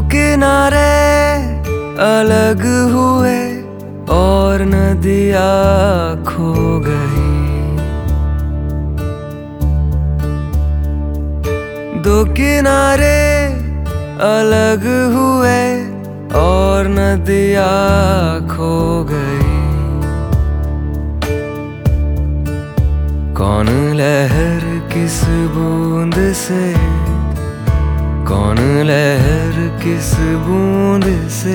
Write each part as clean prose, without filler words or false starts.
किनारे अलग हुए और नदियाँ खो गई। दो किनारे अलग हुए और नदियाँ खो गई। कौन लहर किस बूंद से, कौन लहर किस बूंद से,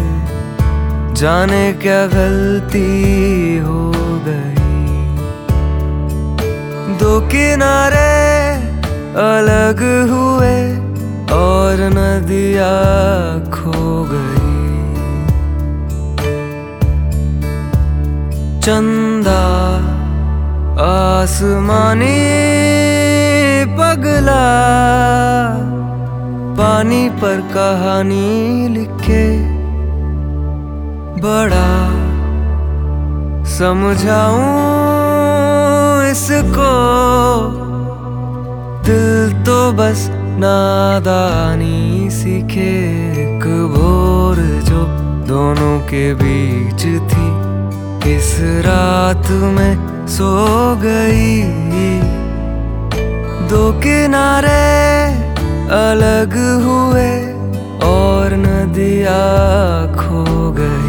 जाने क्या गलती हो गई। दो किनारे अलग हुए और नदियाँ खो गई। चंदा आसमानी पगला, पानी पर कहानी लिखे। बड़ा समझाऊं इसको, दिल तो बस नादानी सीखे। एक भोर जो दोनों के बीच थी, किस रात में सो गई। दो किनारे अलग हुए और नदियाँ खो गई।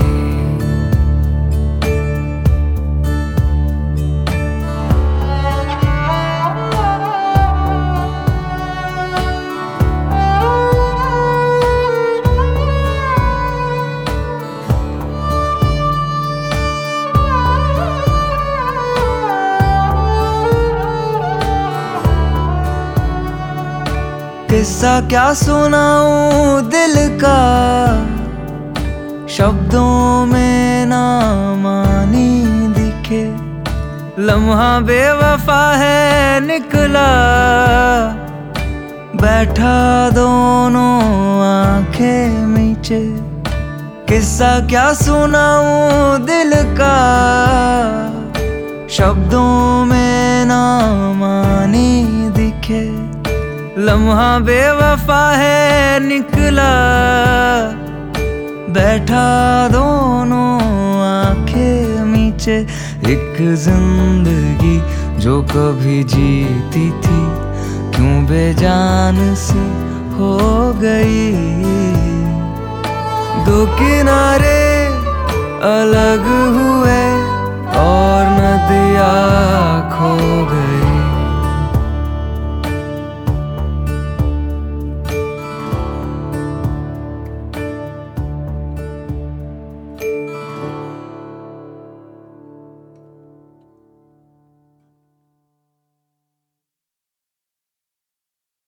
किस्सा क्या सुनाऊं दिल का, शब्दों में ना मानी दिखे। लम्हा बेवफा है निकला, बैठा दोनों आंखें नीचे। किस्सा क्या सुनाऊं दिल का, शब्दों में ना मानी दिखे। लम्हा बेवफा है निकला, बैठा दोनों आंखें नीचे। एक जिंदगी जो कभी जीती थी, क्यों बेजान सी हो गई। दो किनारे अलग हुए